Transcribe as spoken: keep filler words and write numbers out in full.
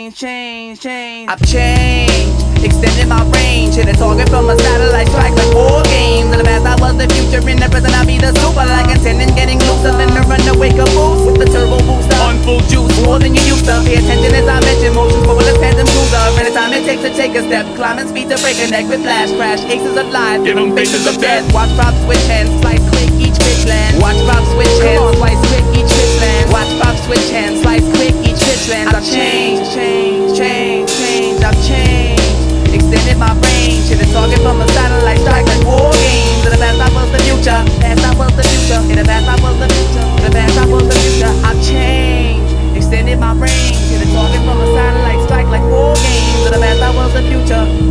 change, change, change. I've changed, extended my range. Hit a target from a satellite strike like war games. In the past I was the future, in the present I'll be the super. Like intending, getting looser than the runaway caboose with the turbo booster. On full juice, more than you used to. Pay attention as I mention motions for a tandem cruiser. Anytime it takes to take a step, climbing speed to break a neck with flash crash. Aces alive, give them faces of death. Watch props switch hands, slice quick each pitch land. Watch props switch hands, slice quick each pitch land. Watch props switch hands, slice quick each pitch land. I've changed, changed, changed, changed. I've changed, extended my range. Hit a target from a satellite strike like war games. In the past I was the future, past I was the future. In the past I was the future, in the past I was the future. I've changed, extended my range. Hit a target from a satellite strike like war games. In the past I was the future.